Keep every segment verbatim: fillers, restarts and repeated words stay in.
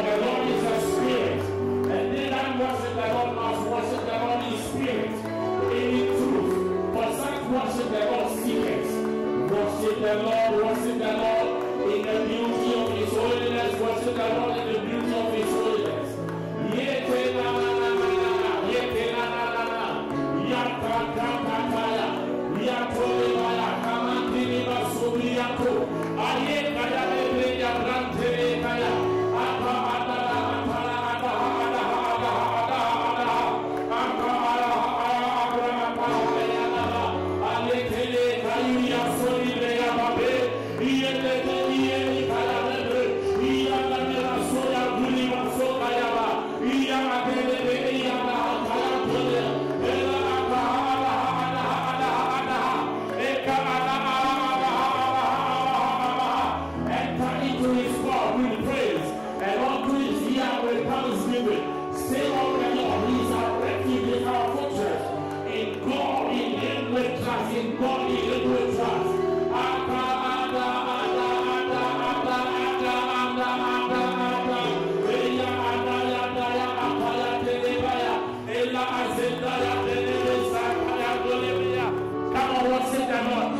the Lord is a spirit. And they that worship the Lord must worship the Lord in spirit, in truth. For such worship the Lord seeketh. Worship the Lord, worship the Lord in the beauty of His holiness. Worship the Lord in the beauty of His holiness. Yete na na na na na, yete na na na na, yaka kaka kaya, yato lebaya, kamantini basubi yato, aye kaya lebe ya brante kaya, apa ada apa ada ada ada ada ada apa ada ada apa ya na, ale kele kayu ya soli le ya babe, yete kele kaya lebe, iya kaya soya guli maso kaya ba. Iya adele be iya na kaya tole ela ada ada ada ada ada eka ada ada ada enter into His court with praise and unto His ear with thanksgiving. Say of the Lord, He is our refuge, He is our fortress. In God, in Him we trust. In God, in Him we trust. Ada ada ada ada ada ada ada ada ada eya ada ya ada ya apa ya telebaya ela azenda ya telebesa ya dolebia. Come on, worship the Lord.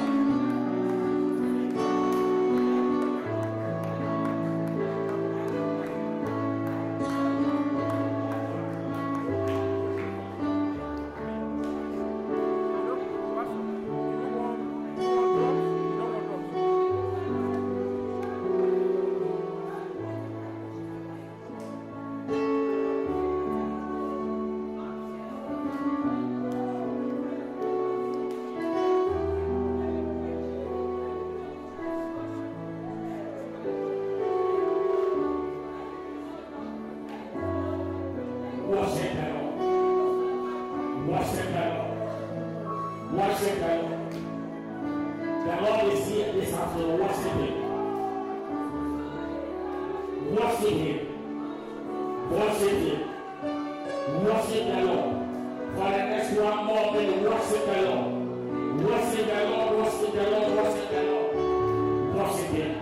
Worship the Lord. Worship the Lord. Worship the Lord. The Lord is here this afternoon. Worship Him. Worship Him. Worship Him. Worship the Lord. For the next one more minute, worship the Lord. Worship the Lord. Worship the Lord. Worship the Lord. Worship Him.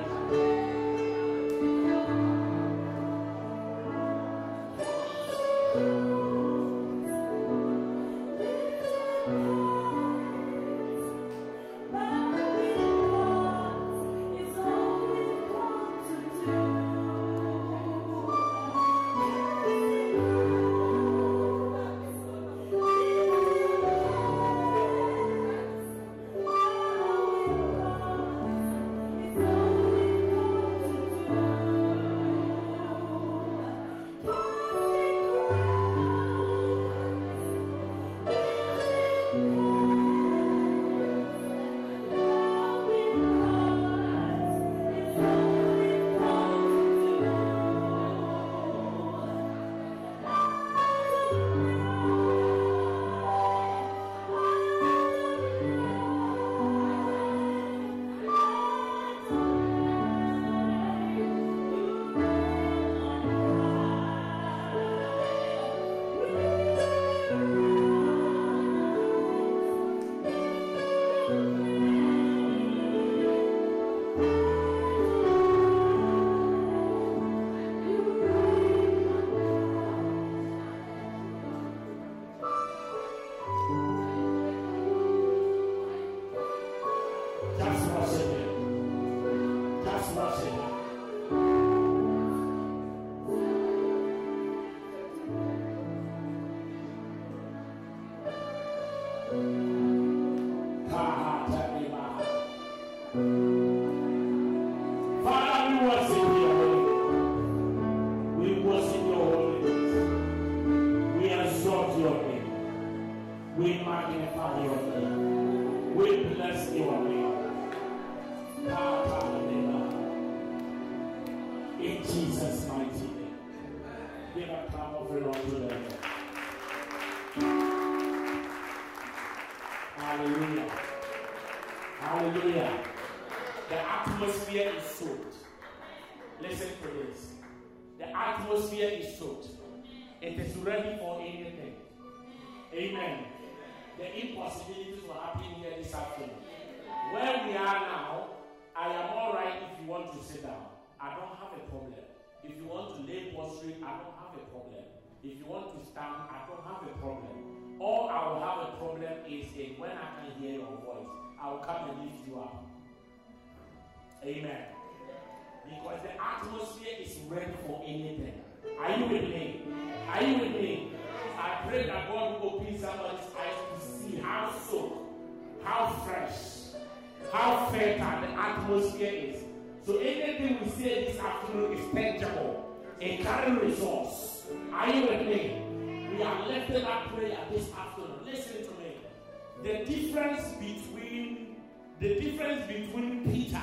If you want to lay prostrate, I don't have a problem. If you want to stand, I don't have a problem. All I will have a problem is in when I can hear your voice, I will come and lift you up. Amen. Because the atmosphere is ready for anything. Are you with me? Are you with me? I pray that God will open somebody's eyes to see how soaked, how fresh, how fertile the atmosphere is. So anything we say this afternoon is tangible. It carries results. Are you with me? We are lifting up prayer this afternoon. Listen to me. The difference between the difference between Peter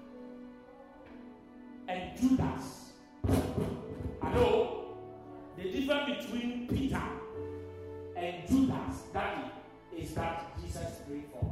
and Judas. Hello? The difference between Peter and Judas, Daddy, is that Jesus prayed for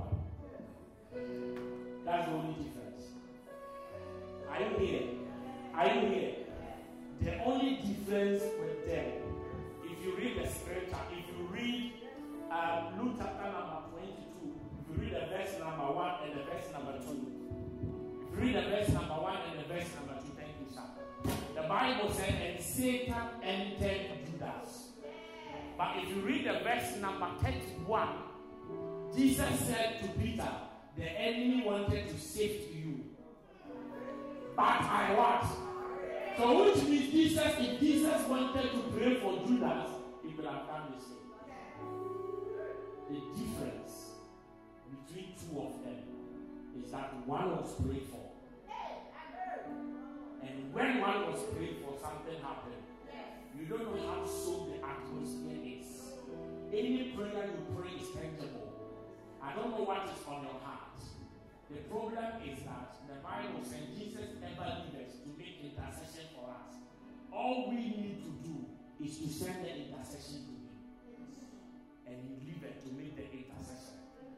one. That's the only difference. Are you here? Are you here? The only difference with them, if you read the scripture, if you read um, Luke chapter number twenty-two, if you read the verse number one and the verse number two, if you read the verse number one and the verse number two, thank you, sir. The Bible said, and Satan entered Judas. But if you read the verse number thirty-one, Jesus said to Peter, the enemy wanted to save you, but I what? So which means Jesus, if Jesus wanted to pray for Judas, he could have done the same. The difference between two of them is that one was prayed for. And when one was prayed for, something happened. You don't know how soaked the atmosphere is. Any prayer you pray is tangible. I don't know what is on your heart. The problem is that the Bible says Jesus never leaves us to make intercession for us. All we need to do is to send the intercession to him. And he leaves it to make the intercession.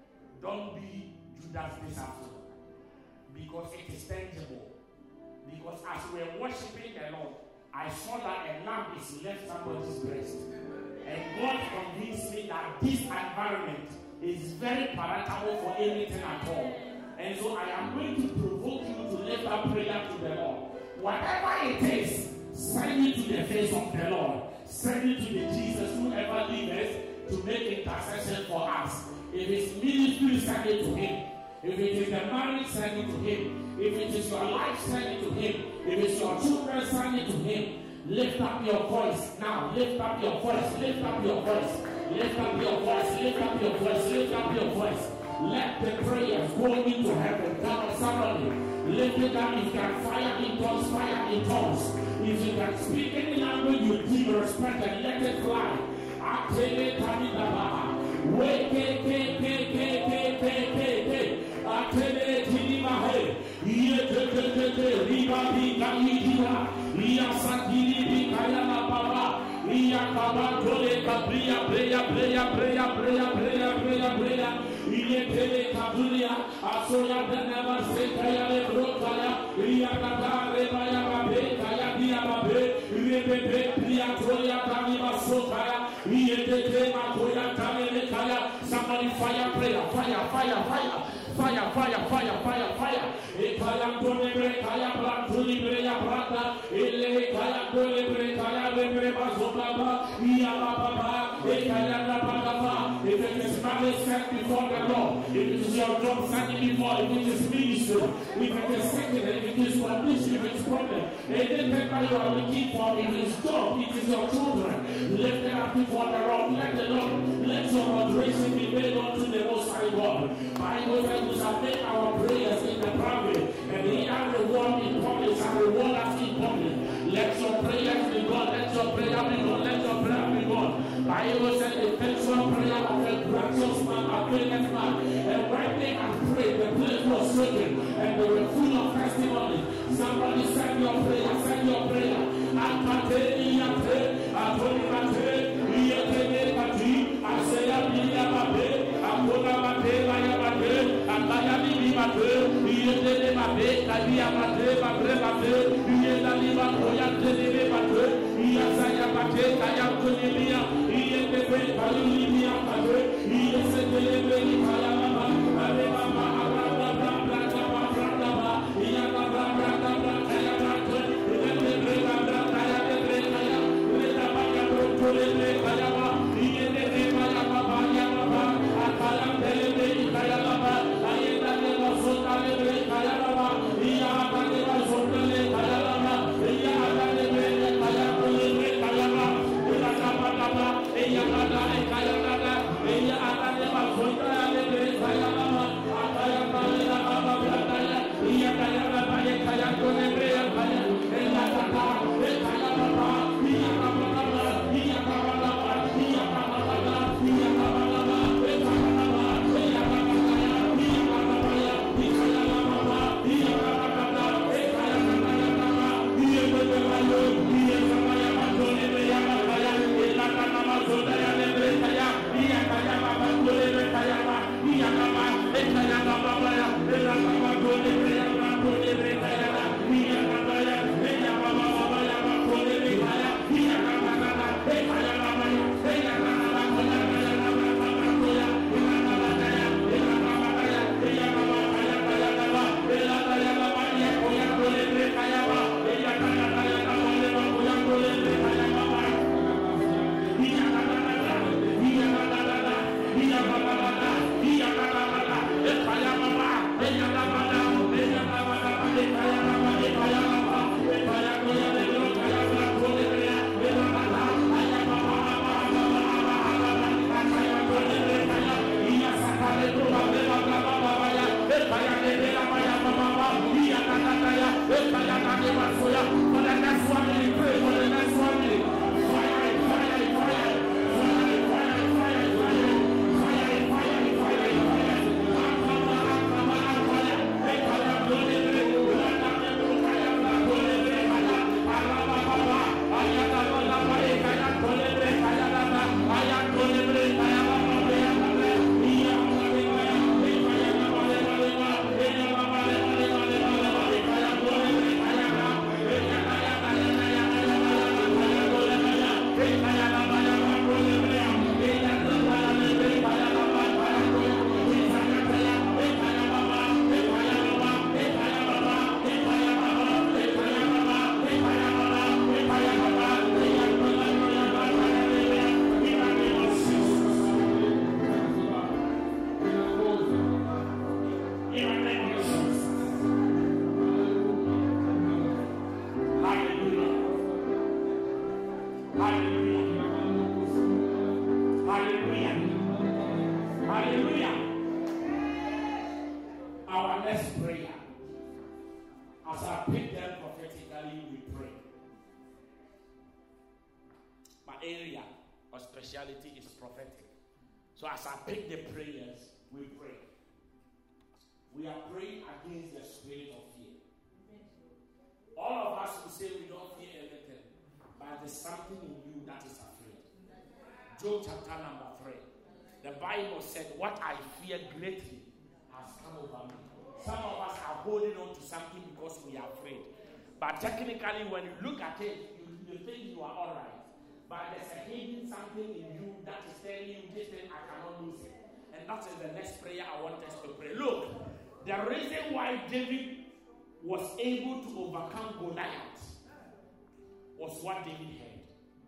Don't be Judas this afternoon. Because it is tangible. Because as we are worshiping the Lord, I saw that a lamp is left somebody's breast. And God convinced me that this environment is very palatable for anything at all. And so I am going to provoke you to lift up prayer to the Lord. Whatever it is, send it to the face of the Lord. Send it to the Jesus whoever leads us to make intercession for us. If it's ministry, send it to him. If it is the marriage, send it to him. If it is your life, send it to him. If it's your children, send it to him. Lift up your voice now. Lift up your voice. Lift up your voice. Lift up your voice. Lift up your voice. Lift up your voice. Let the prayers go into heaven. Come on, somebody. Lift it up. If you can fire in tongues, fire in tongues. If you can speak any language you give respect and let it fly. Atele Tanidabaha. Wake, ke, ke, ke, ke, ke, ke, ke. Atele Tinimahe. Ye, ke, ke, ke, ke. Riba, Bika, Yidina. Ria, Sakiri, Bika, Yana, Baba. Ria, Kaba, Tole, Kabria, Preya, Preya, Preya, Preya, Preya, Preya, Preya. Iye tele kabulia, asoya deneva se kaya le brokaya, iya kata rebaya babe, kaya dia babe, iye bebe dia toya kami masokaya, iye tete makoya kami le kaya. Somebody fire prayer, fire, fire, fire. Fire, fire, fire, fire, fire. Ekaya dolebre, kaya brantuli breya brata. Ele kaya dolebre, kaya lebre bazobaba. Iya baba, ekaya baba. If it is marriage, stand before the Lord. If it is your job, stand before. If it is ministry, if it is second, if it is condition, if it is problem, anything that you are looking for, if it is job, it is your children. Lift it up before the Lord. Let the Lord, let your adoration be made unto the Most High God. Bible says we shall make our prayers in the private, and he has reward in public, and reward us in public. Let your prayers be God, let your prayer be God, let your prayer be God. Bible says the effectual prayer of a righteous man availeth man. And when they had prayed, the place was shaken, and they were full of testimony. Somebody send your prayer, send your prayer. Akate iyate, atonimate, iyate kati, asaya biyababe, akona mate bayababe, akaya biyababe, iyate babe, kaya babe, babe babe, iyate babe, iyate babe, iyasaya babe, kaya kunimiya, iyate babe, kaya babe, iyase babe, kaya baba, ale baba, abra bra bra bra bra bra, iyaba bra bra bra, kaya babe, iyate babe, kaya babe, kaya So as I pick the prayers, we pray. We are praying against the spirit of fear. All of us will say we don't fear anything, but there's something in you that is afraid. Job chapter number three. The Bible said, what I fear greatly has come over me. Some of us are holding on to something because we are afraid. But technically, when you look at it, you, you think you are all right. But there's a hidden something in you that is telling you this thing, I cannot lose it. And that is the next prayer I want us to pray. Look, the reason why David was able to overcome Goliath was what David had.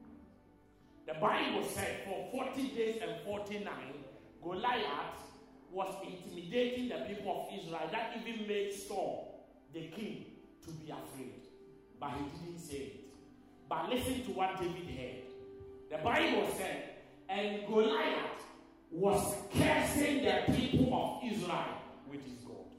The Bible said for forty days and forty nights, Goliath was intimidating the people of Israel. That even made Saul, the king, to be afraid. But he didn't say it. But listen to what David had. The Bible said, and Goliath was cursing the people of Israel with his God.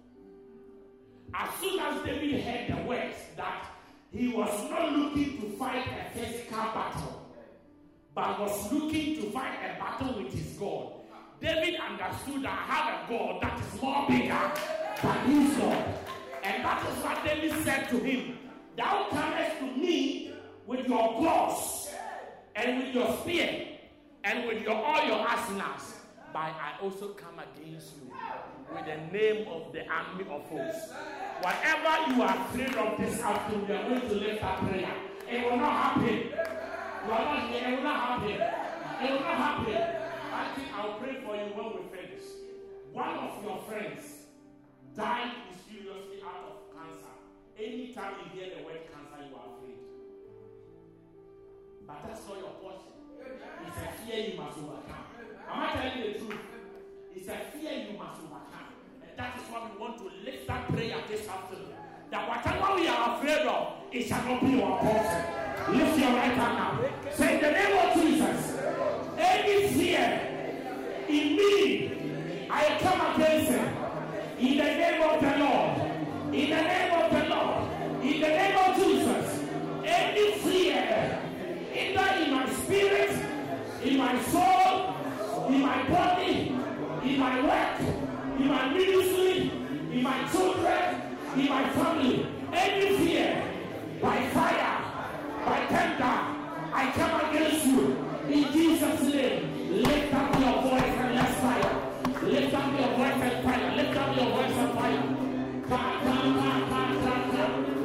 As soon as David heard the words that he was not looking to fight a physical battle, but was looking to fight a battle with his God, David understood that I have a God that is more bigger than his God. And that is what David said to him. Thou comest to me with your cross and with your spear and with your all your arsenals, but I also come against you with the name of the army of hosts. Whatever you are afraid of this afternoon, we are going to lift up prayer. It will not happen. You are not here. It will not happen. It will not happen. I think I'll pray for you when we finish. One of your friends died mysteriously out of cancer. Anytime you hear the word cancer, you are afraid. But that's not your portion. fear you must overcome. Am I telling you the truth? It's a fear you must overcome. And that is why we want to lift that prayer this afternoon. That whatever we are afraid of, it shall not be our portion. Lift your right hand now. Say in the name of Jesus, any fear in me, I come against it. In the name of the Lord. In the name of the Lord. In the name of Jesus. Any fear, either in my spirit, in my soul, in my body, in my work, in my ministry, in my children, in my family, any fear, by fire, by thunder, I come against you. In Jesus' name, lift up your voice and let's fire. Lift up your voice and fire. Lift up your voice and fire. Ka, ka, ka, ka, ka, ka.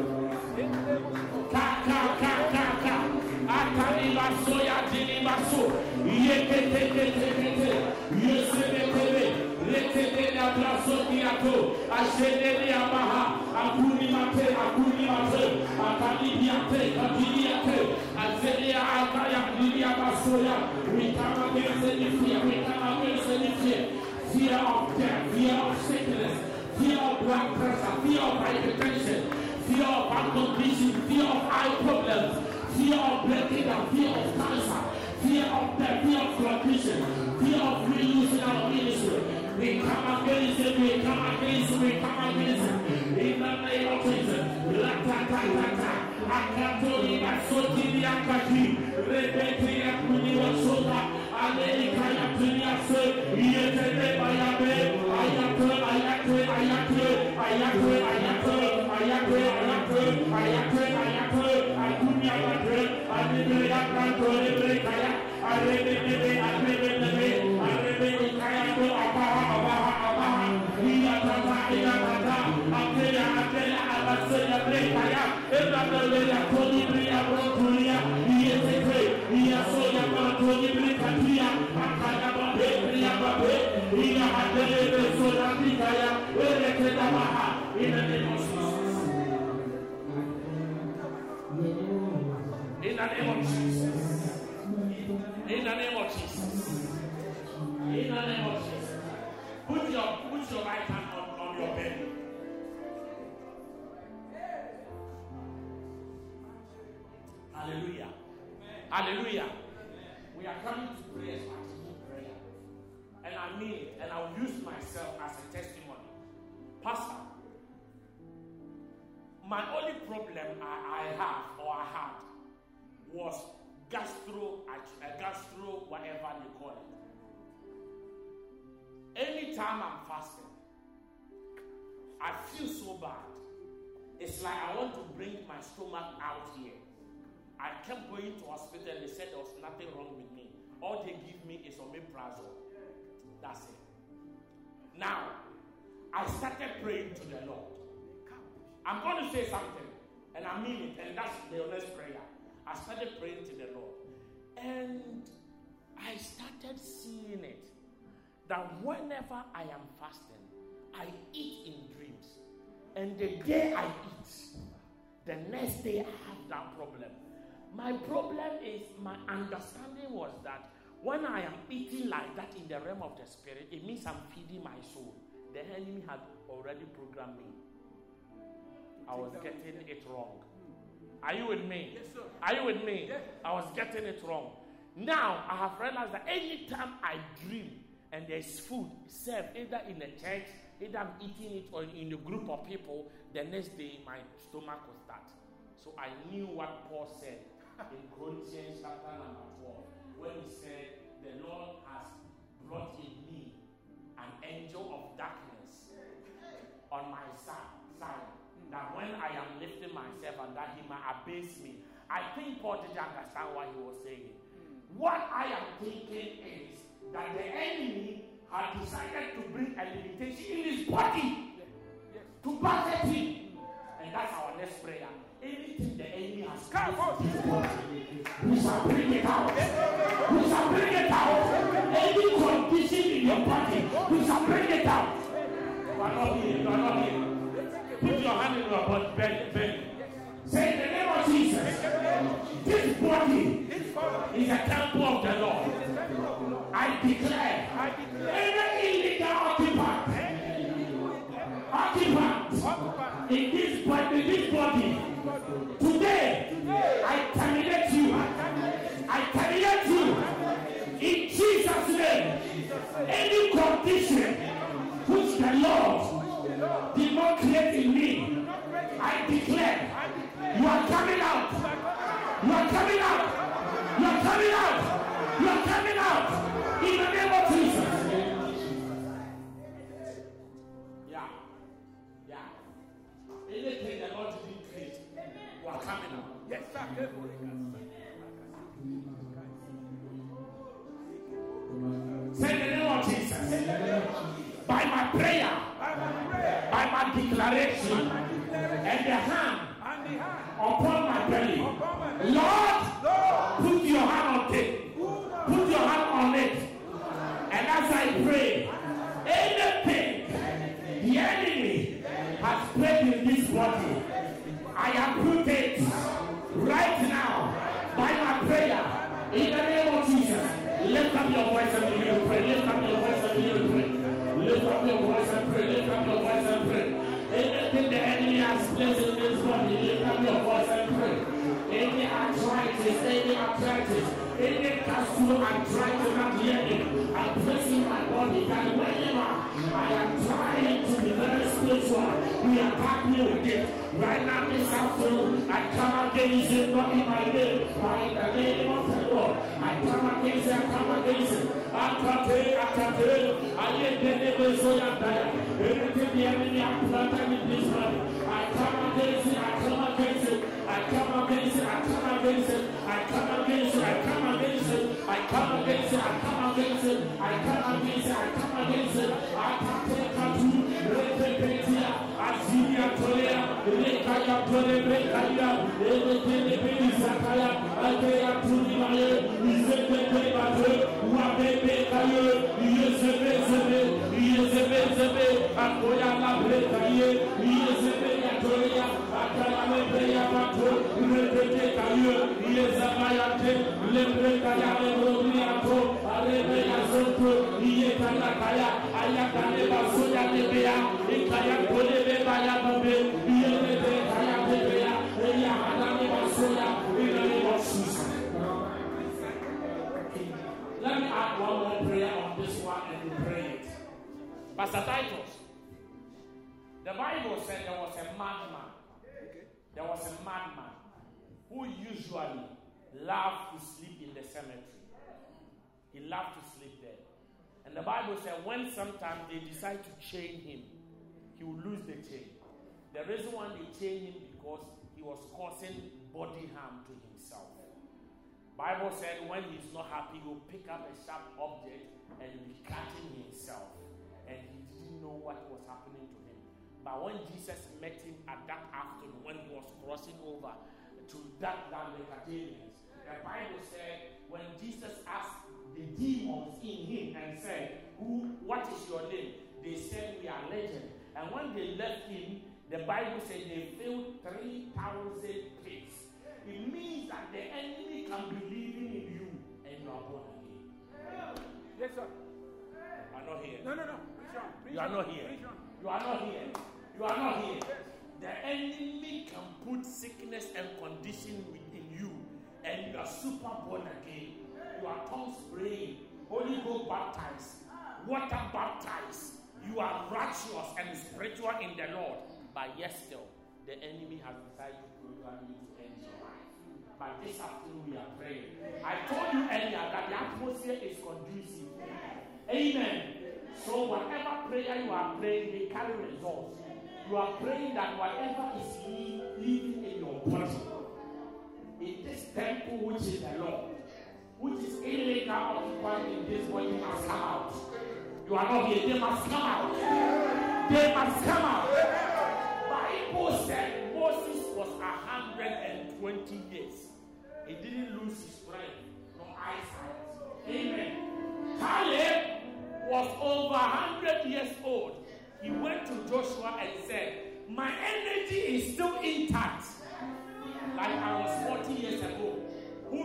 Ka, ka, ka, ka, ka. Atani basoya dini baso. Yeke te te te te te. Yosebe tebe. Lete te na braso diato. Ashede ni amaha. Akuni mate, akuni mate. Akani biate, akini ate. Azeli akaya dini abasoya. We come against any fear. We come against any fear. Fear of death, fear of sickness, fear of blood pressure, fear of hypertension, fear of heart condition, fear of eye problems, fear of breaking down, fear of cancer, fear of death, fear of condition, fear of losing our ministry. We come against it, we come against it, we come against it. In the name of Jesus. Ratatatata. Akatoli Masoti Yakati. Rebeti Yakuni Wasoda. America Yakuni Ase. Yetene Bayabe. Ayate, Ayate, Ayate, Ayate, Ayate, Ayate, Ayate, Ayate, Ayate, Akuni Ayate, Ayate, Yakanto, Ayate, Kaya, Ayate, Ayate, Ayate, Kaya, Abaha, Abaha, Abaha, Iyatata, Iyatata, Akela, Akela, Abasela, Kaya, Ebabela, Tony, Bria, Broturia, Iyatete, Iyasoya, Tony, Bria, Akaya, Babe, Bria, Babe, Iyatele, Sola, Kaya, Erekela, Baha, in the name of Jesus. In the name of Jesus. In the name of Jesus. In the name of Jesus. Put your put your right hand on, on your belly. Hallelujah. Hallelujah. We are coming to pray as practical prayer. And I mean it. And I'll use myself as a testimony. Pastor, my only problem I, I have or I had was gastro, uh, gastro, whatever you call it. Anytime I'm fasting, I feel so bad. It's like I want to bring my stomach out here. I kept going to hospital and they said there was nothing wrong with me. All they give me is omeprazole. That's it. Now, I started praying to the Lord. I'm going to say something, and I mean it, and that's the honest prayer. I started praying to the Lord, and I started seeing it. That whenever I am fasting, I eat in dreams. And the day I eat, the next day I have that problem. My problem is, my understanding was that when I am eating like that in the realm of the spirit, it means I'm feeding my soul. The enemy had already programmed me. I was getting it wrong. Are you with me? Yes, sir. Are you with me? Yes. I was getting it wrong. Now, I have realized that anytime I dream, and there's food served either in the church, either I'm eating it or in a group of people, the next day my stomach will start. So I knew what Paul said in Corinthians chapter number twelve, when he said, the Lord has brought in me an angel of darkness on my side, side, that when I am lifting myself and that he might abase me. I think Paul didn't understand what he was saying. What I am thinking is that the enemy had decided to bring a limitation in his body to buffet him. And that's our next prayer. Anything the enemy has come out, we shall bring it out. We shall bring it out. Any condition in your body, we shall bring it out. You are not here. You are not here. Put your hand in your belly. belly. Say in the name of Jesus. This body is a temple of the Lord. I declare, any illegal occupant, occupant in this body, in this body, today I terminate you. I terminate you in Jesus' name. Any condition which the Lord did not create in me, I declare, you are coming out. You are coming out. You are coming out. You are coming out in the name of Jesus. Yeah. Yeah. Anything the Lord didn't create, you are coming out. Yes, sir. Say the name of Jesus. By my prayer, by my declaration, and the hand upon my belly, Lord, put your hand on it. Put your hand on it. And as I pray, anything the enemy has placed in this body, I uproot it right now by my prayer in the name of Jesus. Lift up your voice and begin to pray. Lift up your voice and begin to pray. Lift up your voice and pray. Lift up your voice and pray. Anything the enemy has placed in this body, lift up your voice and pray. Any arthritis, any arthritis, any castle arthritis not hearing, I'm placing my body that whenever I am trying to be very spiritual, we attack me with it. Right now, this afternoon, I come against it, not in my name, but in the name of the Lord. I come against it, I come against it. I come against it, I come against it. I get the name so that everything the enemy has planted in this body, I come against it, I come against it. I come against it, I come against it, I come against it, I come against it, I come against it, I come against it, I come against it, I come against it, I come against it, Repetia, Asilia Tolia, Rekaya Tole Rekaya, Rekaya Zakaya, Akaya Tunimaye, Izebe Bate, Wabebe Kaye, Yezebe Zebe, Yezebe Zebe, Akoya Labrekaye, Yezebe Yatolia, Akaya Lebeya Bato, Repete Kaye, Yezamayate, Lebrekaya Lebroniato, Arebeya Zoto, Yekaya Kaya, Ayakane Basoya Lebeya, Ikaya Kolebe Baya Babe, Yelebe Kaya Lebeya, Eyahana Basoya, in the name of Jesus. Let me add one more prayer on this one and we pray it. Pastor Titus, the Bible said there was a madman. There was a madman who usually loved to sleep in the cemetery. He loved to sleep there. And the Bible said when sometimes they decide to chain him, he will lose the chain. The reason why they chained him because he was causing body harm to himself. Bible said when he's not happy, he will pick up a sharp object and be cutting himself. And he didn't know what was happening to him. But when Jesus met him at that afternoon, when he was crossing over to that land, the Catalans, the Bible said when Jesus asked the demons in him and said, "Who? What is your name?" They said, "We are legion." And when they left him, the Bible said they filled three thousand pigs. It means that the enemy can be living in you and you are born again. Yes, sir. You are not here. No, no, no. You are not here. You are not here. You are not here. The enemy can put sickness and condition within you, and you are super born again. You are tongue praying, Holy Ghost baptized, water baptized. You are righteous and spiritual in the Lord, but yet still, the enemy has decided to program you to end your life. But this afternoon we are praying. I told you earlier that the atmosphere is conducive. Amen. So whatever prayer you are praying, they carry results. You are praying that whatever is living in your body, in this temple which is the Lord, which is illegal occupying in this body, must come out. You are not here. They must come out. They must come out. Bible said Moses was one hundred twenty years. He didn't lose his strength nor eyesight. Amen. Caleb was over one hundred years old. He went to Joshua and said, "My energy is still intact, like I was forty years ago." Who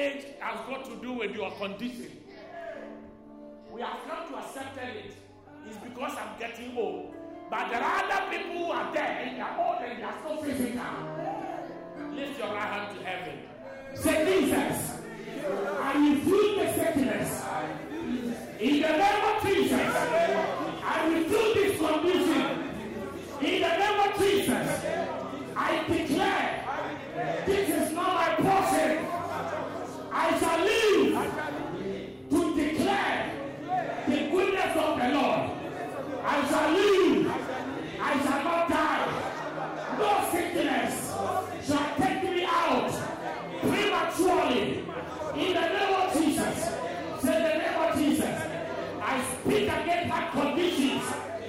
age has got to do with your condition. We have come to accept it. It's because I'm getting old. But there are other people who are there and they are old and they are so physical. Lift your right hand to heaven. Say, Jesus, I refuse the sickness. In the name of Jesus, I refuse this condition. In the name of Jesus, I declare this is not my portion. I shall live to declare the goodness of the Lord. I shall live. I shall not die. No sickness shall take me out prematurely. In the name of Jesus. Say the name of Jesus. I speak against my conditions.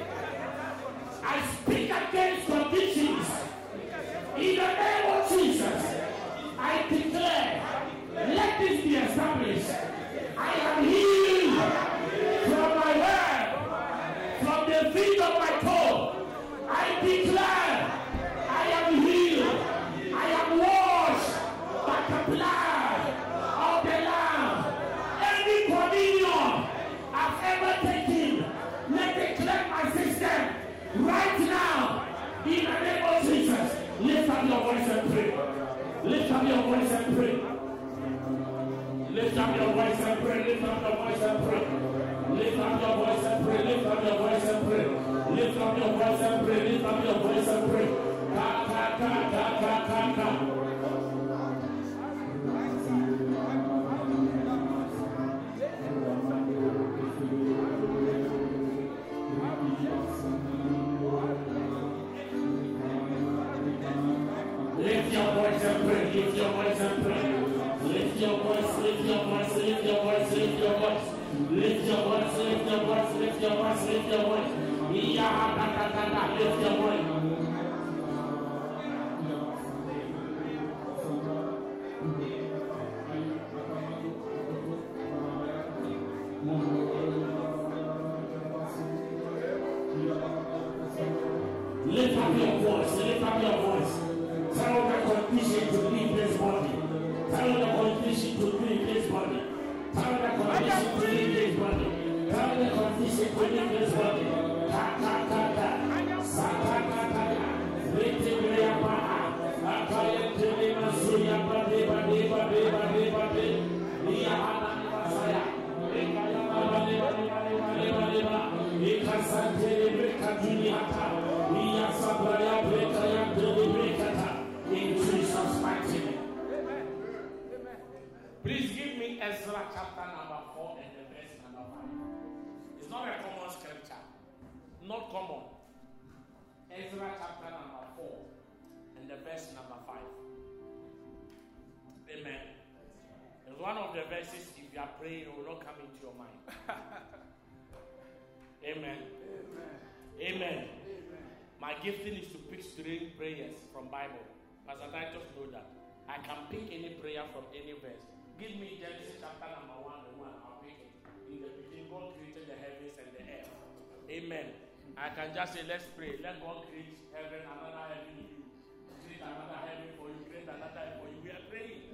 I speak against conditions. In the name of Jesus. I declare, let this be established. I am healed from my head, from the feet of my toe. I declare, I am healed. I am washed by the blood of the Lamb. Any communion I've ever taken, let it cleanse my system right now. In the name of Jesus, lift up your voice and pray. Lift up your voice and pray. Lift up your voice and pray. Lift up your voice and pray. Lift up your voice and pray. Lift up your voice and pray. Lift up your voice and pray. Lift up your voice and pray. Ka ka ka ka ka ka ka. Lift your voice and pray. Lift your voice and pray. Lift your voice. Lift your voice. Lift your voice. Lift your voice. Lift your voice. Lift your voice. Lift your voice. Lift your voice. Yeah, da da da da. Lift your voice. Lift up your voice. Lift up your voice. Tell the condition to leave this body. Tell the condition to leave this body. Tell the condition to leave this body. Tell the condition to leave this body. Ta ta ta ta. Sa ta ta ta ta. Rete brea paha. Akaya tele masuya bade bade bade bade bade. Iya hana masaya. Ekaya bade bade bade bade bade bade. Ekasante breka dunyata. Iya sabraya breka ya dele breka ta. In Jesus' mighty name. Please give me Ezra chapter number four and the verse number five. It's not a common scripture. Not common. Ezra chapter number four and the verse number five. Amen. It's one of the verses, if you are praying, it will not come into your mind. Amen. Amen. Amen. My gifting is to pick strange prayers from Bible. Pastor Titus know that. I can pick any prayer from any verse. Give me Genesis chapter number one and one. I'll pick it. In the beginning, God created the heavens and the earth. Amen. I can just say, let's pray. Let God create heaven, another heaven in you. Create another heaven for you. Create another heaven for you. We are praying.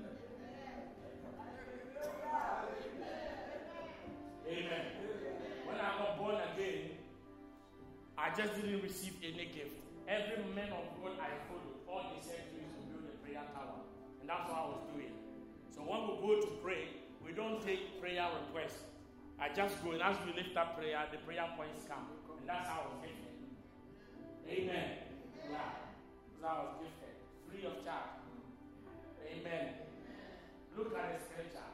Amen. When I got born again, I just didn't receive any gift. Every man of God I followed, all they said to me is to build a prayer tower. And that's what I was doing. So when we go to pray, we don't take prayer requests. I just go, and as we lift up prayer, the prayer points come. And that's how I was gifted. Amen. Yeah. That's how I was gifted. Free of charge. Amen. Look at the scripture.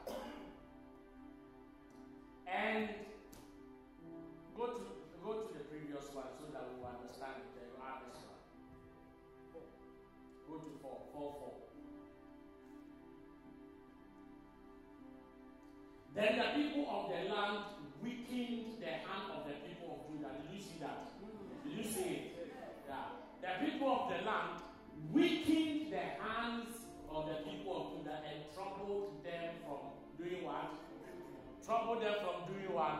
And go to go to the previous one so that we will understand it. Then you add this one. Go to four. Four, four. Then the people of the land weakened the hand of the people of Judah. Did you see that? Did you see it? Yeah. The people of the land weakened the hands of the people of Judah and troubled them from doing what? Troubled them from doing what?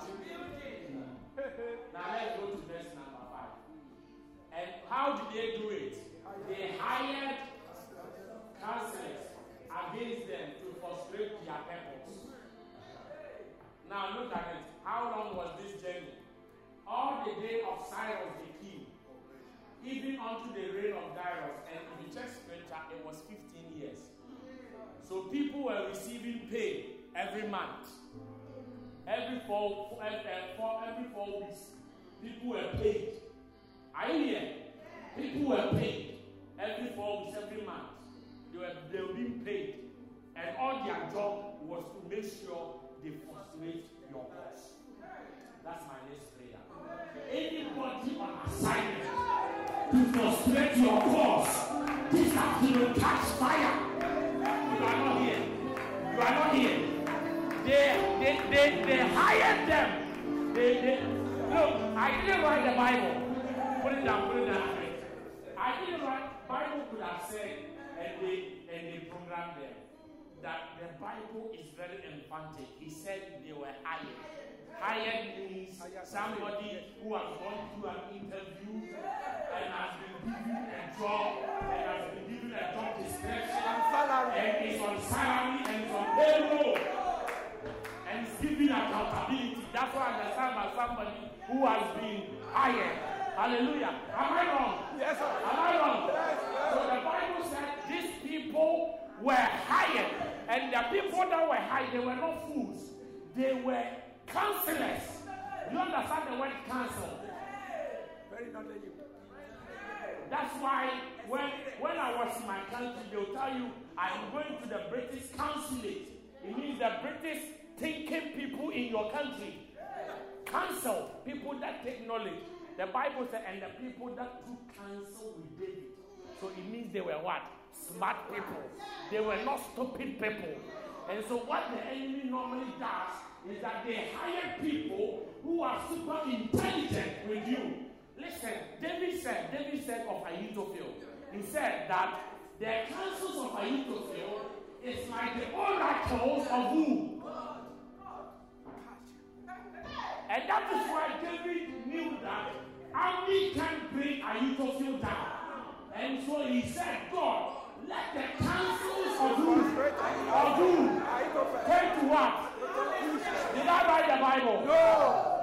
Now let's go to verse number five. And how did they do it? They hired counselors against them to frustrate their purpose. even unto the reign of Darius, and if you check scripture, it was fifteen years. So people were receiving pay every month. Every four, every four, every four weeks, people were paid. Are you here? People were paid every four weeks, every month. They were, they were being paid. And all their job was to make sure they frustrate your boss. That's my next prayer. Anybody on assignment to frustrate your boss, this afternoon catch fire. You are not here. You are not here. They, they, they, they hired them. They, they, look, I didn't write the Bible. Put it down, put it down. I didn't write. Bible could have said, and they, and they programmed them, that the Bible is very emphatic. He said they were hired. Hired means somebody who has gone through an interview and has been given a job, and has been given a job description, and is on salary and is on payroll. And is giving accountability. That's what I understand by somebody who has been hired. Hallelujah. Am I wrong? Yes, sir. Am I wrong? Yes, yes. So the Bible said these people were hired. And the people that were hired, they were not fools. They were counselors. You understand the word counsel? Very knowledgeable. That's why when, when I was in my country, they'll tell you, I'm going to the British consulate. It means the British thinking people in your country. Counsel, people that take knowledge. The Bible said, and the people that took counsel with David. So it means they were what? Smart people. They were not stupid people. And so what the enemy normally does is that they hire people who are super intelligent with you. Listen, David said, David said of Ahithophel, he said that the counsels of Ahithophel is like the oracles of who? And that is why David knew that army can bring Ahithophel down. And so he said, God, let the counsels of who? Of who? Take to what? Did I write the Bible? No.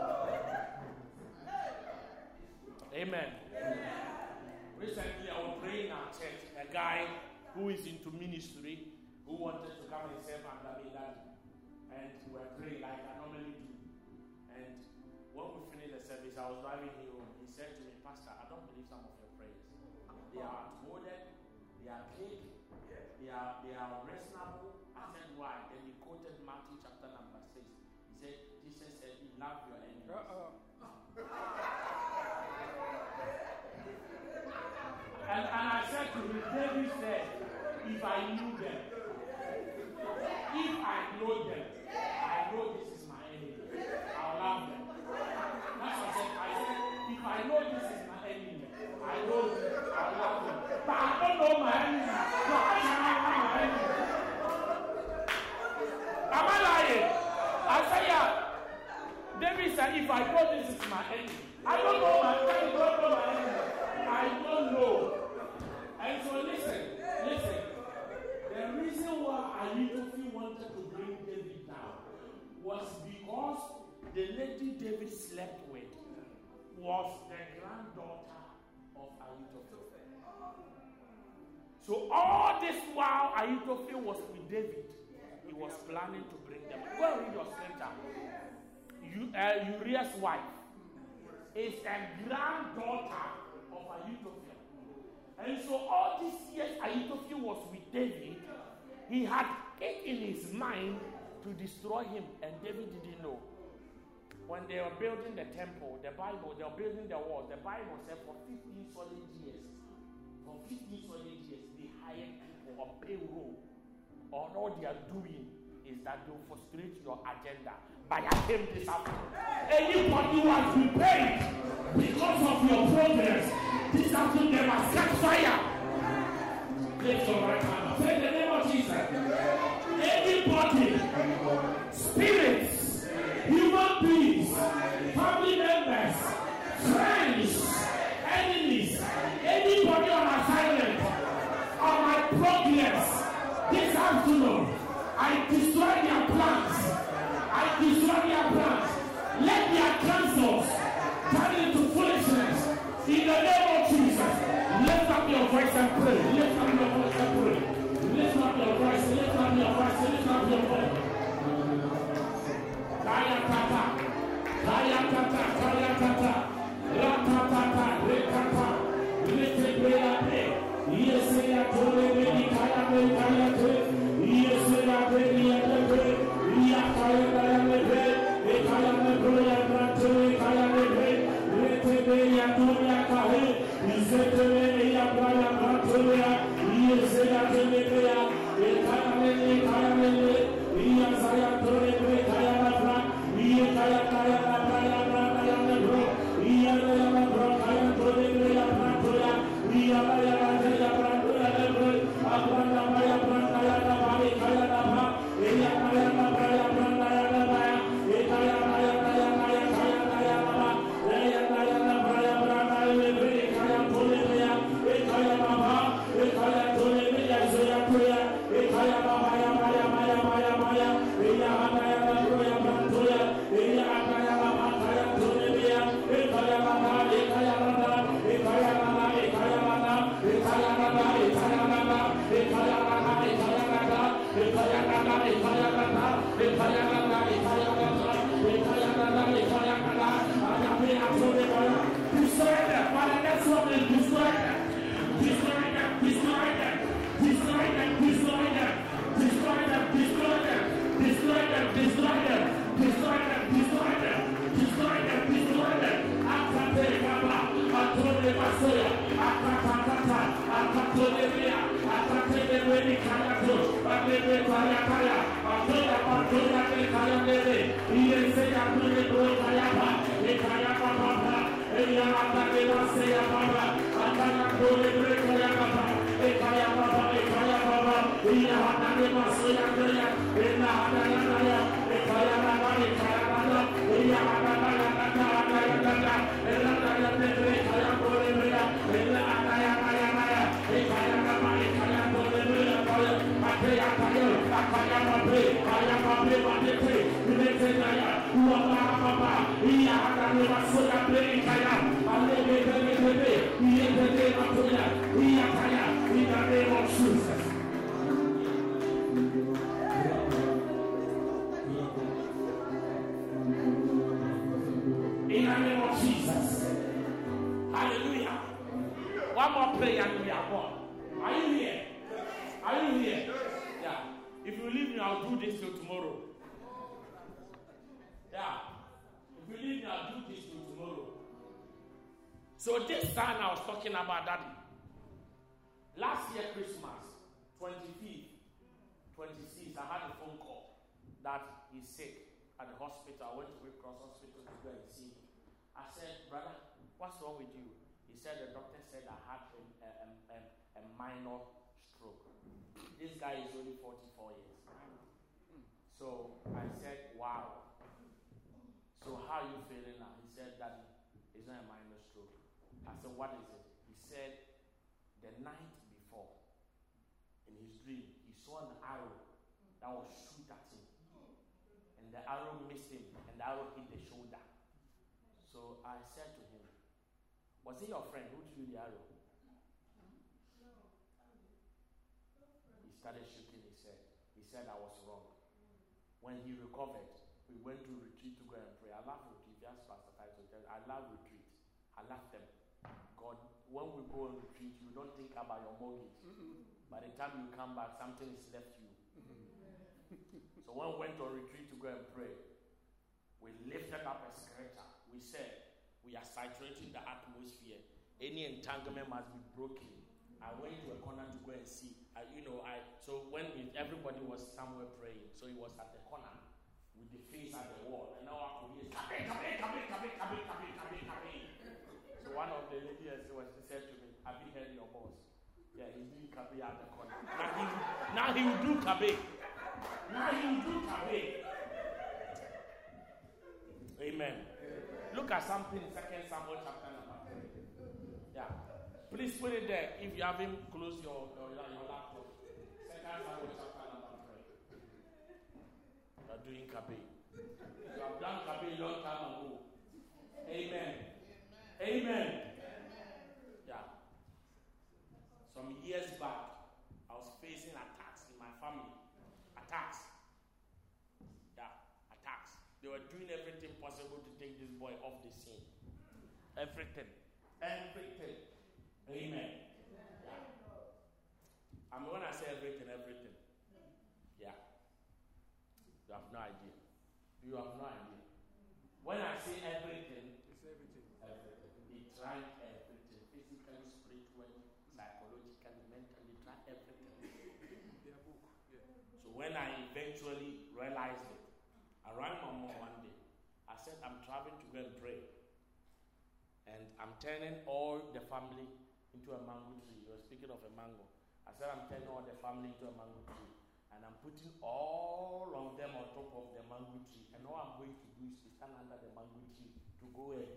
Amen. Amen. Recently, I was praying at church. A guy who is into ministry, who wanted to come and serve under me, that, and we were praying like I normally do. And when we finished the service, I was driving him home. He said to me, Pastor, I don't believe some of your prayers. They are outmoded, they are cake, they are they are reasonable. I said, why? Then he quoted Matthew chapter number six. He said, Jesus said, you love your enemies. Uh-oh. and, and I said to him, David said, if I knew them, if I know them, I know this is my enemy. I'll love them. That's what I said. I said, if I know this is my enemy, I know them, I'll love them. But I don't know my enemy. So how can I love my enemy? Am I lying? I said, yeah. David said, if I know this is my enemy, I don't know my enemy. I don't know my enemy. I don't know. And so listen, listen. The reason why Ahithophel wanted to bring David down was because the lady David slept with was the granddaughter of Ahithophel. So all this while Ahithophel was with David, he was planning to bring them. Go and read your scripture. You, uh, Uriah's wife is a granddaughter of Ahithophel. And so all these years Ahithophel was with David, he had it in his mind to destroy him, and David didn't know. When they were building the temple, the Bible, they were building the wall, the Bible said for fifteen solid years, for fifteen solid years, they hired people on payroll. All they are doing is that they'll frustrate your agenda. But I came this afternoon. Anybody who has been paid because of your progress, this afternoon they must catch fire. Lift your right hand. Say the name of Jesus. Anybody, spirits, human beings, family members, friends, enemies, anybody on assignment, on my progress, this afternoon, I destroy their plans. I destroy their plans. Let their counsels turn into foolishness in the name of Jesus. and pray. Lift up your voice and pray. Lift up your voice. Lift up your voice. Lift up your voice. Kaya tata. Kaya tata. Kaya tata. Ratata. Rekata. Lete bela pe. Yes, ya tole beli kaya be kaya te. Yes, ya beli ya te. Ya kaya kaya me pe. E kaya me pe ya brante kaya me pe. Lete beli ya tole ya kaya. Isete beli ya kaya brante ya. Yes, ya tole pe ya. E kaya me e kaya me le. Ya saya tole pe kaya na bra. Ye kaya kaya na bra ya bra kaya me bro. Ya ya na bra kaya tole pe ya brante ya. Ya ya ya ya brante ya bro. Abranda ya branda ya na ba e kaya na ba. E ya kaya na bra ya branda ya na ba. E kaya kaya kaya kaya kaya kaya na ba. E ya kaya na bra ya branda ya me bro. E kaya tole pe ya. E kaya na ba. E kaya tole pe ya so ya pe ya. E kaya ba ba ya ba ya ba ya ba ya ba ya. E ya na ya na bro ya branda ya. E ya kaya na ba kaya tole pe ya. E kaya na ba e kaya na ba. E kaya na ba e kaya na ba. E kaya na ba e kaya na ba. E kaya na ba e kaya na ba. E kaya na ba e kaya na ba. E kaya na ba e kaya na ba. E kaya na ba e kaya na ba. Aya pe atole pe ya. Destroy them. Father, that's what they destroy them. Destroy them. Destroy them. Destroy them. Destroy them. Destroy them. Destroy them. Destroy them. Destroy them. Destroy them. Destroy them. Destroy them. Destroy them. Akate kaba. Atole basoya. Akata akatole bia. Akate bebe kaya to. Bebe kaya kaya. Atola atola kaya bebe. Iye se ya tole bro kaya ba. E kaya ba ba. E ya akate ba se ya ba ba. Akaya tole bro kaya ba ba. E kaya ba ba. E kaya ba ba. Iya akate ba se ya kaya. E na akaya kaya. E kaya ba ba. E kaya ba ba. Iya akata akata akaya kaya. E na kaya bebe kaya tole bia. E na akaya kaya kaya. E kaya ba ba. E kaya tole bia kaya. Akaya kaya. Akaya ba ba. Kaya ba ba ba te. Lete kaya. Uwa ba ba ba. Iya akate ba se ya kaya. Ale bebe bebe. Iya bebe ba kaya. Iya kaya. In the name of Jesus. In the name of Jesus. Hallelujah. One more prayer and we are gone. Are you here? Are you here? Yeah. If you leave me, I'll do this till tomorrow. Yeah. If you leave me, I'll do this till tomorrow. So this son I was talking about, Daddy. Last year Christmas, twenty-fifth, twenty-sixth, I had a phone call that he's sick at the hospital. I went to Red Cross Hospital to go and see him. I said, brother, what's wrong with you? He said, the doctor said I had a, a, a, a minor stroke. This guy is only forty-four years. So I said, wow. So how are you feeling now? He said, Daddy, it's not a minor stroke. I said, what is it? He said, the night before, in his dream, he saw an arrow that was shoot at him. And the arrow missed him, and the arrow hit the shoulder. So I said to him, was he your friend who threw the arrow? He started shaking his head. He said I was wrong. When he recovered, we went to retreat to go and pray. I love retreat. Yes, Pastor Titus. I love retreat. I love them. God, when we go on retreat, you don't think about your mortgage. Mm-hmm. By the time you come back, something is left you. Mm-hmm. So when we went on retreat to go and pray, we lifted up a scripture. We said, we are saturating the atmosphere. Any entanglement must be broken. I went to a corner to go and see. I, you know, I so when it, everybody was somewhere praying, so he was at the corner with the face at the wall, and now I could hear, come in, come in, come in, come in, come in, come in, come in, come in. So one of the ladies was she said to me, have you heard your boss? Yeah, he's doing kabe at the corner. Now he now he will do kabe. Now he will do kabe. Amen. Look at something in Second Samuel chapter number three. Yeah. Please put it there if you haven't closed your, your, your laptop. Second Samuel chapter number three. You are doing kabe. You have done kabe a long time ago. Amen. Amen. Amen. Yeah. Some some years back, I was facing attacks in my family. Attacks. Yeah, attacks. They were doing everything possible to take this boy off the scene. Everything. Everything. Amen. Yeah. I mean, when I say everything, everything. Yeah. You have no idea. You have no idea. When I say everything, it's everything. Everything. They tried everything. Physically, spiritually, psychologically, mentally, try everything. Their book. Yeah. So when I eventually realized it, I rang my mom one day. I said, I'm traveling to go and pray. And I'm turning all the family into a mango tree. You were speaking of a mango. I said, I'm turning all the family into a mango tree. And I'm putting all of them on top of the mango tree. And all I'm going to do is to stand under the mango tree to go in.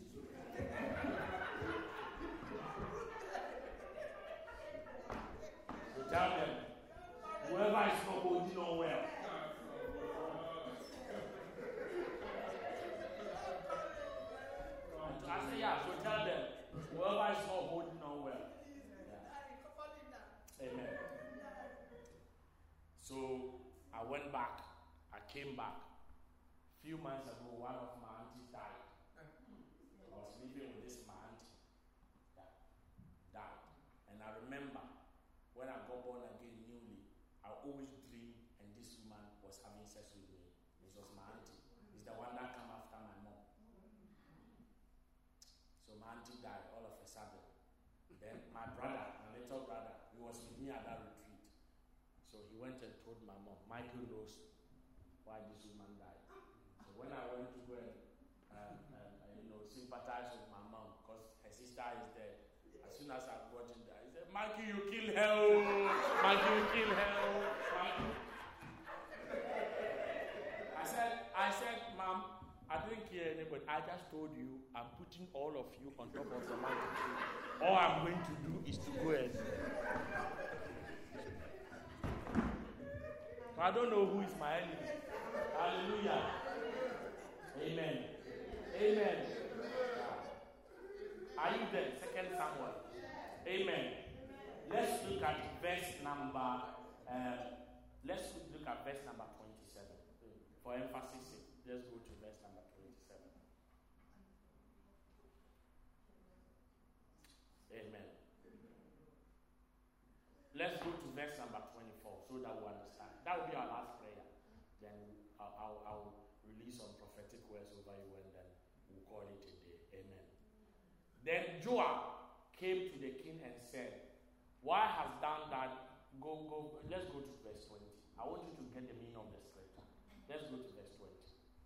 So tell them, whoever is not holding on well. I say, yeah, so tell them, whoever is not holding on well. Yeah. Amen. So I went back. I came back. A few months ago, one of my aunties died. I was living with this my auntie that died. And I remember when I got born again newly, I always dreamed, and this woman was having sex with me. This was my auntie. It's the one that came after my mom. So my auntie died all of a sudden. Then my brother, my little brother, he was with me at that retreat. So he went and told my mom, Michael knows why this woman died. So when I went to go and um, um, you know, sympathize with my mom because her sister is dead, as soon as I got in there, he said, Mikey, you kill her. Mikey, you kill her. Mikey. I said, I said, Mom, I didn't kill anybody. I just told you I'm putting all of you on top of the mountain. All I'm going to do is to go ahead. So I don't know who is my enemy. Hallelujah. Amen. Amen. Are you there? Second Samuel. Amen. Let's look at verse number. Uh, let's look at verse number twenty-seven. For emphasis sake, let's go to verse number twenty-seven. Amen. Let's go to verse number twenty-four so that we understand. That will be our last prayer. Then I'll, I'll, I'll release some prophetic words over you and then we'll call it a day. Amen. Then Joab came to the king and said, why hast done that? Go, go, let's go to verse twenty. I want you to get the meaning of the scripture. Let's go to verse twenty.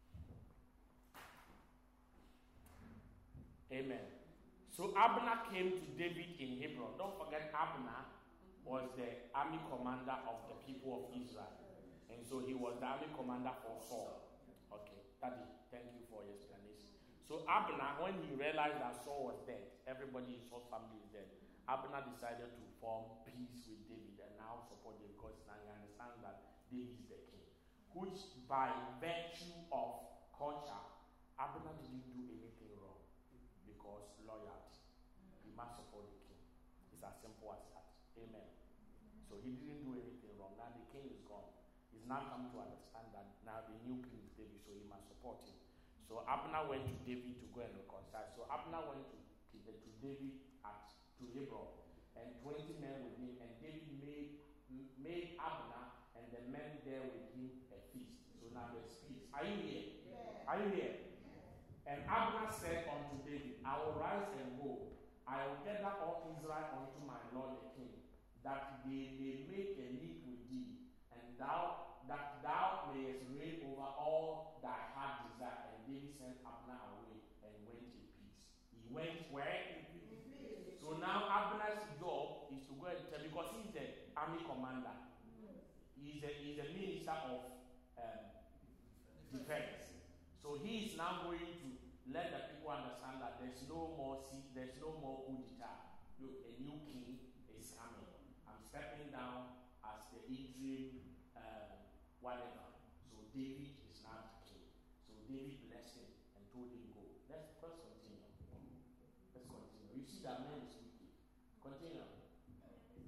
Amen. So Abner came to David in Hebron. Don't forget, Abner was the army commander of the people of Israel. And so he was the army commander for Saul. Okay, Daddy, thank you for your explanation. So Abner, when he realized that Saul was dead, everybody in Saul's family is dead, Abner decided to form peace with David and now support David because now he understands that David is the king. Which by virtue of culture, Abner didn't do anything wrong because loyalty. He must support the king. It's as simple as that. Amen. So he didn't do anything wrong. Now the king is gone. He's now come to understand that now the new king is David, so he must support him. So Abner went to David to go and reconcile. So Abner went to, to, to David at to Hebron, and twenty men with him, and David made made Abner and the men there with him a feast. So now there's feast. Are you here? Yeah. Are you here? Yeah. And Abner said unto David, I will rise and go. I will gather all Israel unto my Lord the king, that they may make a league with thee, and thou that thou mayest reign over all thy heart desire. And David sent Abner away and went in peace. He went where? In peace. So now Abner's job is to go and tell, because he's the army commander. He's a, he's a minister of um, defense. So he is now going to let the people understand that there's no more see, there's no more coup d'etat. Look, a new king is coming. I'm stepping down as the interim um, whatever. So David is now the king. So David blessed him and told him go. Let's first continue. Let's continue. You see that man is wicked. Continue.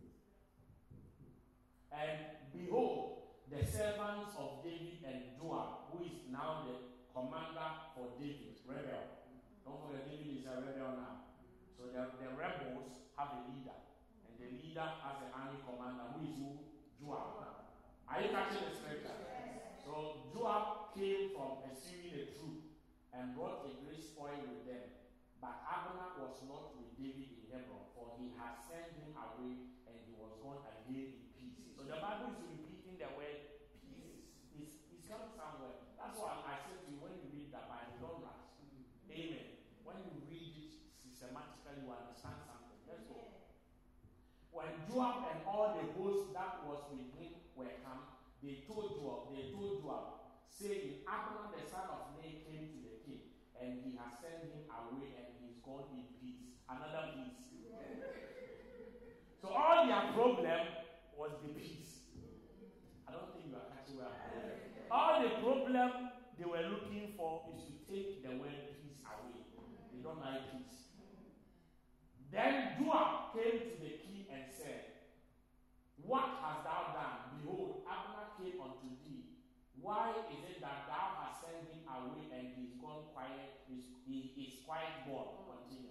And behold, the servants of David and Joab, who is now the commander for David, rebel. Don't forget, David is a rebel now. So the, the rebels have a leader. And the leader has an army commander, who is who? Joab. Are you catching the scripture? Yes. So Joab came from pursuing a troop and brought a great spoil with them. But Abner was not with David in Hebron, for he had sent him away and he was gone again in peace. So the Bible is repeating the word peace. It's, it's come somewhere. That's why I said to you, when you read the Bible, don't rush. Amen. When you read it systematically, you understand something. Let's go. When Joab and all the hosts that was with him were come, they told Joab, they told Joab, saying, Abner the son of Ner came to the king, and he has sent him away, and he's gone in peace. Another peace. So all their problem was the peace. I don't think you are catching where I'm going. All the problem they were looking for is to take the word peace away. They don't like peace. Then Joab came to the king and said, What hast thou done? Behold, Abner came unto thee. Why is it that thou hast sent him away and he is gone quiet? He is quite gone. Continue.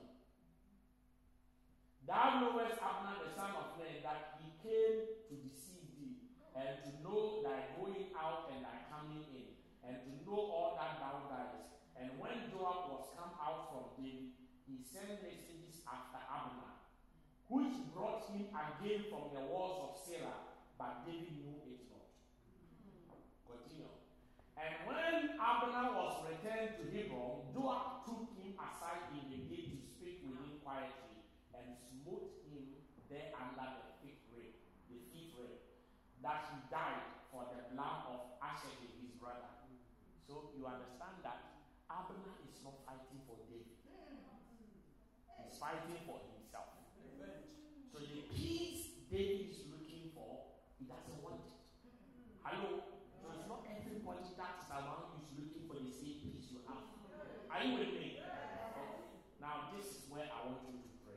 Thou knowest Abner the son of Ner, that he came to deceive thee, and to know thy going out and thy coming in, and to know all that thou diest. And when Joab was come out from David, he sent messages after Abner, which brought him again from the walls of Selah, but David knew it not. Continue. And when Abner was returned to Hebron, Joab took him aside in the gate to speak with him quietly, and smote him there under the fig tree, the fig tree, that he died for the blood of Ashahel his brother. So you understand that Abner is not fighting for David. He's fighting for himself. So the peace David is looking for, he doesn't want it. Hello? So it's not everybody that is around you is looking for the same peace you have. Are you with me? Okay. Now this is where I want you to pray.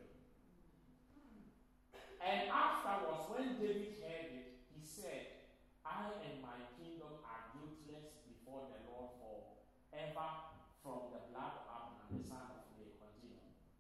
And afterwards, when David heard it, he said, I and my kingdom are guiltless before the Lord forever from the blood of Abner, the son of Ner. Continue.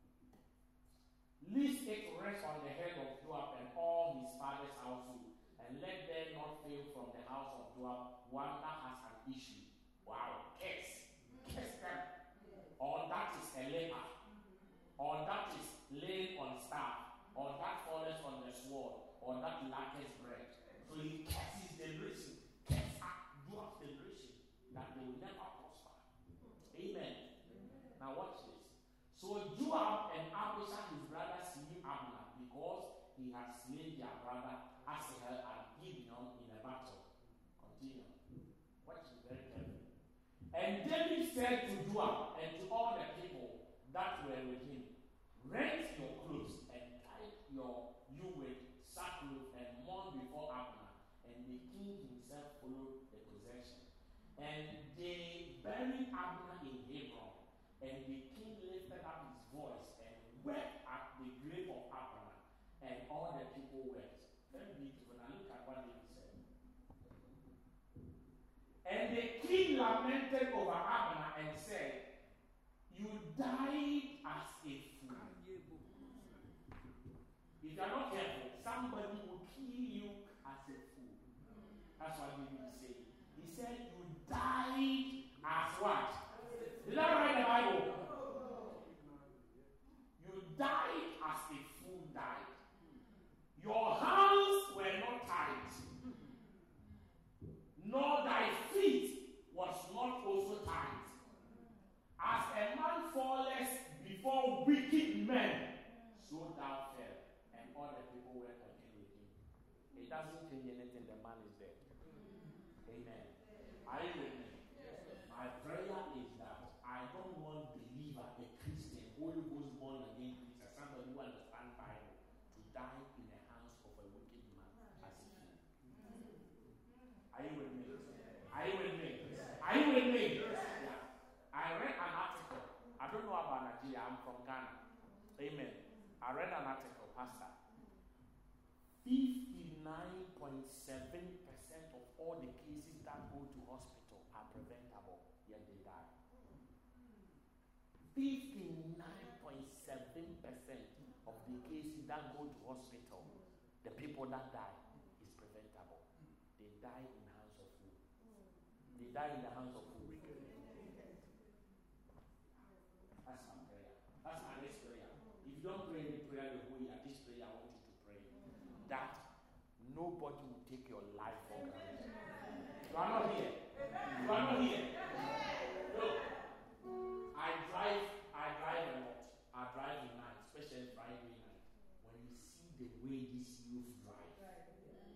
Lest it rest on the head of Joab and all his father's household, and let there not fail from the house of Joab one that has an issue. Wow, curse. Curse them. Or that is a leper, or that is laid on staff, or that falleth on the sword, or that lacketh bread. So he curses the generation, curse Joab's generation, that they will never prosper. Amen. Now watch this. So Joab and Abishai his brother slew Abner, because he had slain their brother Asahel and Gibeon in a battle. Continue. Watch it very carefully. And David said to Joab and to all the people that were with him, rent your clothes and tie your you with sackcloth and mourn before Abner. And the king himself followed the procession. And they buried Abner in Hebron. And the king lifted up his voice and wept at the grave of Abner. And all the people wept. Very beautiful. Now look at what David said. And the king lamented over Abner and said, you died as a fool. If you are not careful, somebody will kill you as a fool. That's what David said. He said, you died as what? Did I write the Bible? You died as a fool died. Your hands were not tied, nor thy feet was not also tied. As a man falleth before wicked men, so thou fell. And all the people were again with him. It doesn't change anything, the man is dead. Amen. Are you with me? My prayer is that I don't want a believer, a Christian, Holy Ghost born again Christian, somebody who understands Bible, to die in the hands of a wicked man as a king. Are you with me? Are you with me? Are you with me? Yeah. I read an article. I don't know about Nigeria. I'm from Ghana. Amen. I read an article, Pastor. fifty-nine point seven fifty-nine point seven percent of the cases that go to hospital, the people that die is preventable. They die in the hands of who? They die in the hands of who? That's my prayer. That's my next prayer. If you don't pray any prayer the whole year, this prayer I want you to pray. That nobody will take your life for granted. You are not here. You are not here. Look, I drive, I drive a lot. I drive at night, especially Friday night. When you see the way these youth drive, I have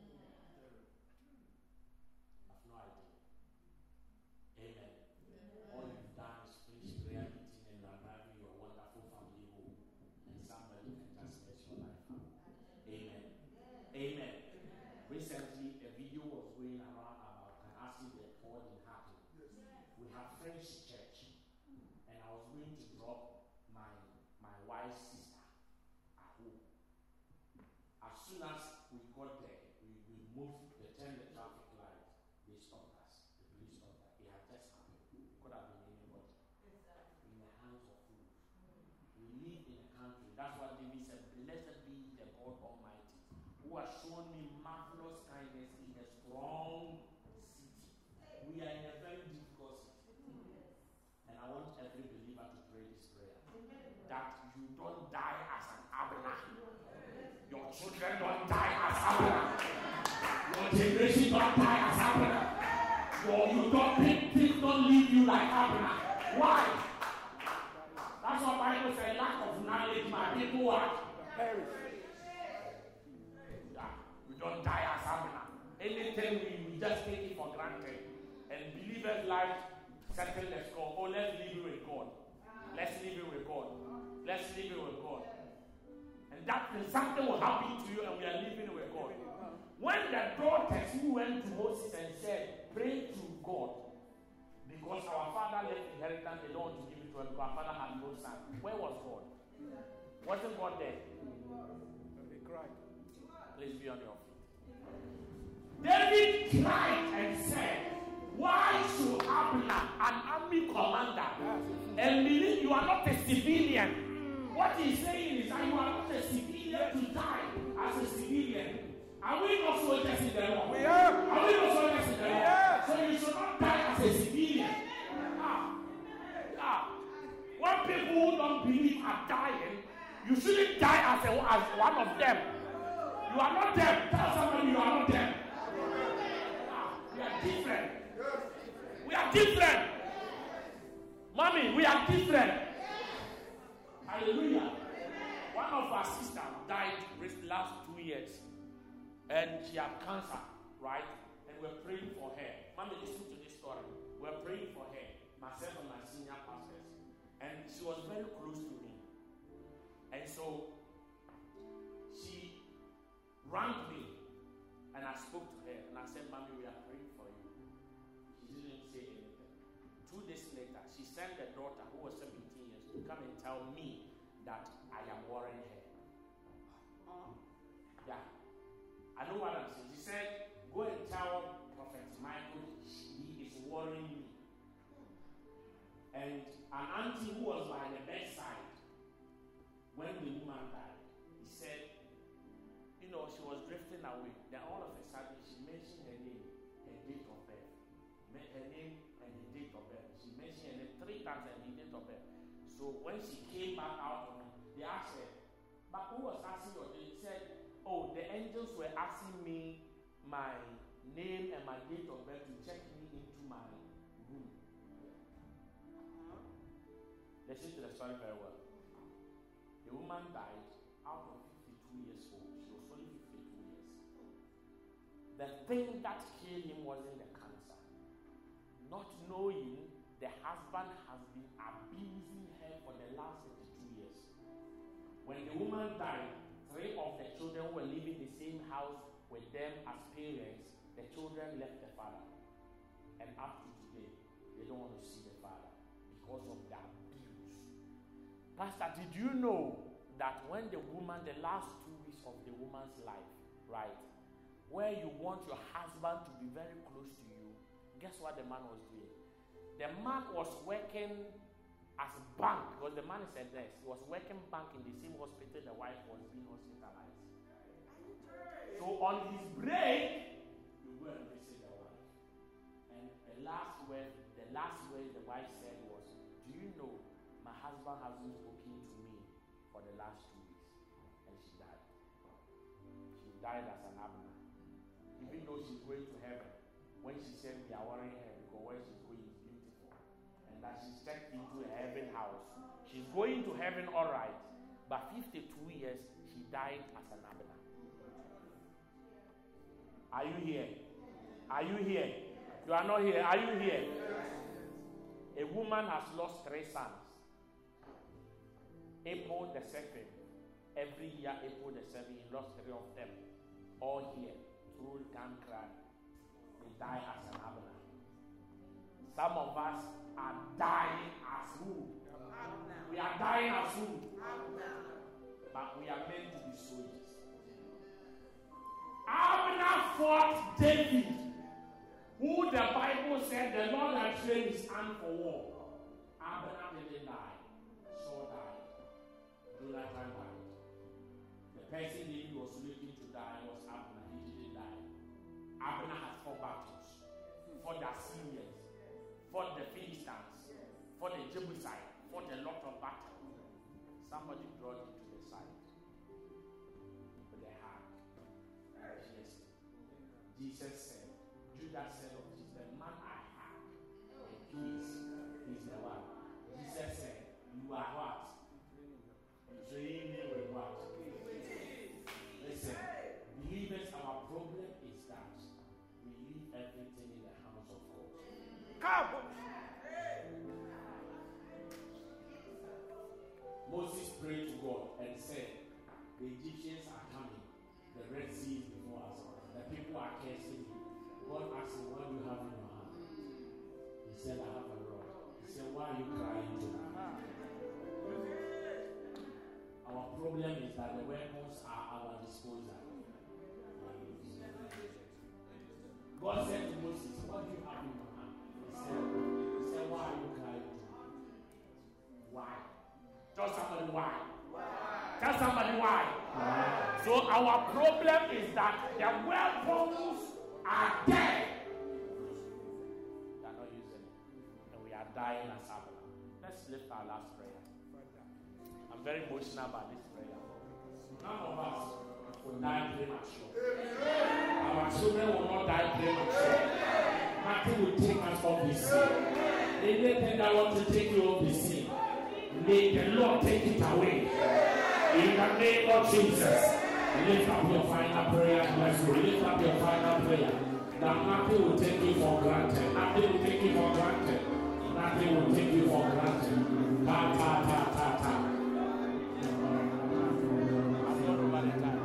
no idea. Amen. All you've done is finish prayer meeting and you are driving your wonderful family home, and somebody can just mess your life up. Amen. Amen. Recently, a video was going around about an accident that didn't happen. We have French church, and I was going to drop my my wife's sister at home. As soon as we got there, we, we moved the turn the traffic light. They stopped us. The police stopped us. It had just happened. It could have been anybody. In the hands of fools. We live in a country. That's what David said. Blessed be the God Almighty, who has shown me marvelous kindness in a strong city. We are in a very difficult city. And I want every believer to pray this prayer. That you don't die as an Abner. Your children don't die as Abner. Your generation don't die as Abner. Your, you don't think things don't leave you like Abner. Why? That's what Bible says. Lack of knowledge, my people are perish. We don't die as Abner. Anything we, we just take it for granted. And believers like settle the score. Oh, let's leave it with God. Let's leave it with God. Let's leave it with God. And that means something will happen to you and we are leaving it with God. When the daughters who went to Moses and said, pray to God, because our father left inheritance, they don't want to give it to us because our father had no son. Where was God? Wasn't God there? They cried. Please be on your feet. David cried and said, why should Abner, an army commander, and believe you are not a civilian? What he's saying is that you are not a civilian to die as a civilian. Are we not soldiers in the Lord? We are. Are we not soldiers in the Lord? Yeah. So you should not die as a civilian. Ah. Ah. When people who don't believe are dying, you shouldn't die as, a, as one of them. You are not them. Tell somebody you are not them. Ah. We are different. We are different. Mommy, we are different. Hallelujah. One of our sisters died the last two years. And she had cancer, right? And we're praying for her. Mommy, listen to this story. We're praying for her. Myself and my senior pastors. And she was very close to me. And so she rang me. And I spoke to her. And I said, Mommy, we are praying for you. She didn't say anything. Two days later, she sent her daughter, who was seventeen years, to come and tell me that I am worrying her. Yeah. I know what I'm saying. She said, go and tell Prophet Michael he is worrying me. And an auntie who was by the bedside when the woman died, he said, you know, she was drifting away. Then all of a sudden she mentioned her name, her date of birth. Her name and the date of birth. She mentioned her name three times and the date of birth. So when she came back out of it, they asked her, but who was asking your name? She said, oh, the angels were asking me my name and my date of birth to check me into my room. Uh-huh. Listen to the story very well. The woman died out of fifty-two years old. She was only fifty-two years. The thing that killed him wasn't the cancer. Not knowing the husband has been abusing her for the last thirty-two years. When the woman died, three of the children were living in the same house with them as parents. The children left the father. And up to today, they don't want to see the father because of the abuse. Pastor, did you know that when the woman, the last two weeks of the woman's life, right, where you want your husband to be very close to you, guess what the man was doing? The man was working as bank, because the man is a nurse. He was working bank in the same hospital the wife was being hospitalized. So on his break, you go and visit the wife. And the last word, the last word the wife said was, "Do you know my husband hasn't spoken to me for the last two weeks?" And she died. She died as an Abner. Even though she's going to heaven, when she said we are worrying her because where she's going is beautiful, and that she's checked into a heaven house. She's going to heaven, all right, but fifty-two years she died as an Abner. Are you here? Are you here? You are not here. Are you here? A woman has lost three sons. April the second. Every year, April the seventh, he lost three of them. All here. Through gun cry. They die as an Abner. Some of us are dying as who? We are dying as who? But we are meant to be soldiers. Abner fought David, who the Bible said the Lord had trained his hand for war. Abner didn't die. Saul died. Jonathan died. The person David was looking to die was Abner. He didn't die. Abner had four battles. Fought the Assyrians, fought the Philistines, fought the Jebusites, fought a lot of battles. Somebody brought him to the side with a hand. Yes. Jesus said, Judas said of Jesus, the man I had, and peace is the one. Jesus said, you are what? So you know what? Listen, believers, our problem is that we leave everything in the hands of God. Come! Moses prayed to God and said, the Egyptians are coming. The Red Sea is before us. The people are cursing you. God asked him, what do you have in your hand? He said, I have a rod. He said, why are you crying to me? Our problem is that the weapons are our disposal. God said to Moses, what do you have in your hand? He said, he said why are you crying to me? Why? Tell somebody why. Why? Tell somebody why. Why? So our problem is that the weapons are dead. They are not using it. And we are dying as Abner. Let's lift our last prayer. I'm very emotional about this prayer. None of us will die premature. Our children will not die premature. Nothing will take us off the scene. Anything that wants to take you off the scene, may the Lord take it away. In the name of Jesus, lift up your final prayer. Let's go. Lift up your final prayer. That nothing will take you for granted. Nothing will take you for granted. Nothing will take you for granted. Ta ta ta ta ta. I'm not over the time.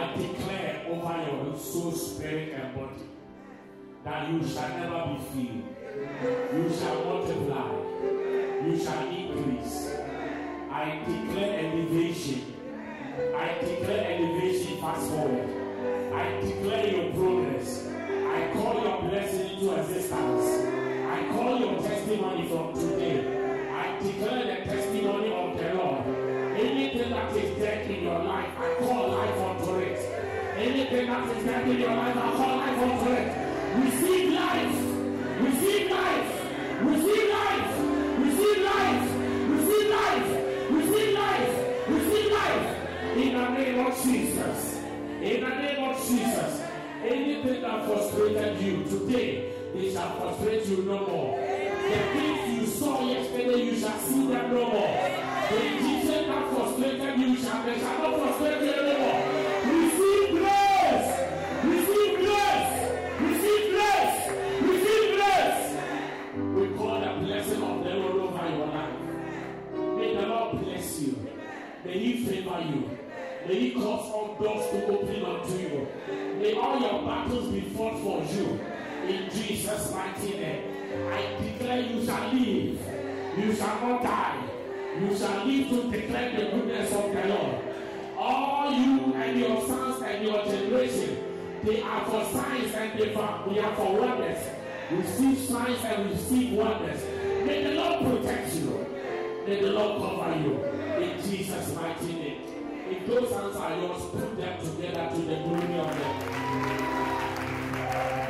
I declare over your soul, spirit, and body that you shall never be filled. You shall multiply. You shall increase. I declare elevation. I declare elevation fast forward. I declare your progress. I call your blessing into existence. I call your testimony from today. I declare the testimony of the Lord. Anything that is dead in your life, I call life unto it. Anything that is dead in your life, I call life unto it. Receive life. Receive life. Receive life. Receive life. Receive life. Receive life. Receive life. In the name of Jesus. In the name of Jesus. Anything that frustrated you today, they shall frustrate you no more. The things you saw yesterday, you shall see them no more. The Egyptian that frustrated you, shall, they shall not frustrate you anymore. Receive grace. Receive grace. Receive grace. Receive grace. We call the blessing of the Lord over your life. May the Lord bless you. May He favor you. May He cause all doors to open unto you. May all your battles be fought for you. In Jesus' mighty name. I declare you shall live. You shall not die. You shall live to declare the goodness of the Lord. All you and your sons and your generation, they are for signs and they are for wonders. Receive signs and receive wonders. May the Lord protect you. May the Lord cover you. In Jesus' mighty name. If those hands are yours, put them together to the glory of God.